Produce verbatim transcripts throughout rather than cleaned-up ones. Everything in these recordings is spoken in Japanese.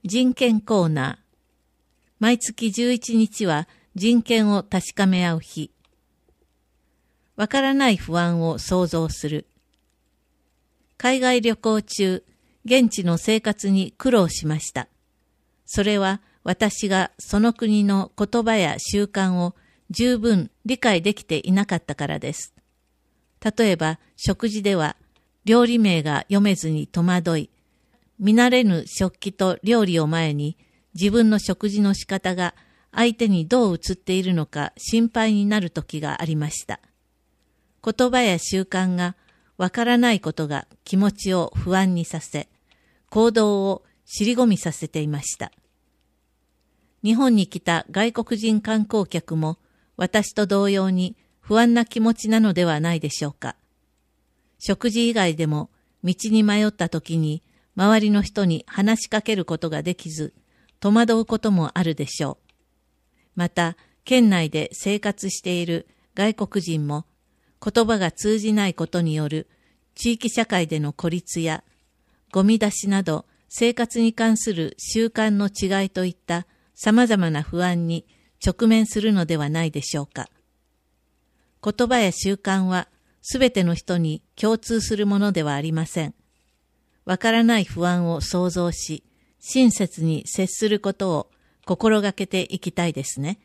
人権コーナー。毎月じゅういちにちは人権を確かめ合う日。わからない不安を想像する。海外旅行中、現地の生活に苦労しました。それは私がその国の言葉や習慣を十分理解できていなかったからです。例えば食事では料理名が読めずに戸惑い、見慣れぬ食器と料理を前に自分の食事の仕方が相手にどう映っているのか心配になる時がありました。言葉や習慣がわからないことが気持ちを不安にさせ、行動を尻込みさせていました。日本に来た外国人観光客も私と同様に不安な気持ちなのではないでしょうか。食事以外でも道に迷った時に周りの人に話しかけることができず、戸惑うこともあるでしょう。また、県内で生活している外国人も言葉が通じないことによる地域社会での孤立やゴミ出しなど生活に関する習慣の違いといった様々な不安に直面するのではないでしょうか。言葉や習慣はすべての人に共通するものではありません。わからない不安を想像し、親切に接することを心がけていきたいですね。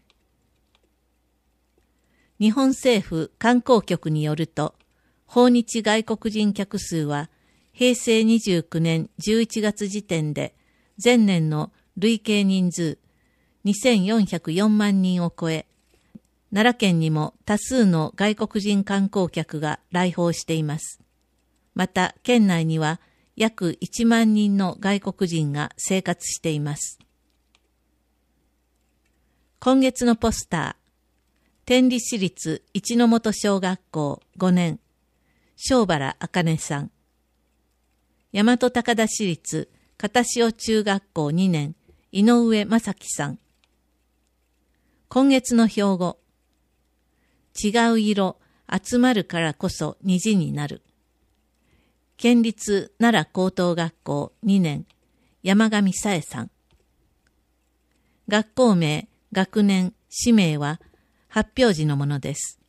日本政府観光局によると、訪日外国人客数は平成にじゅうきゅうねんじゅういちがつ時点で前年の累計人数にせんよんひゃくよんまんにんを超え、奈良県にも多数の外国人観光客が来訪しています。また県内には約いちまんにんの外国人が生活しています。今月のポスター、天理市立一ノ本小学校ごねん、庄原茜さん。大和高田市立片塩中学校にねん、井上正樹さん。今月の標語、違う色集まるからこそ虹になる。県立奈良高等学校にねん、山上さえさん。学校名、学年、氏名は発表時のものです。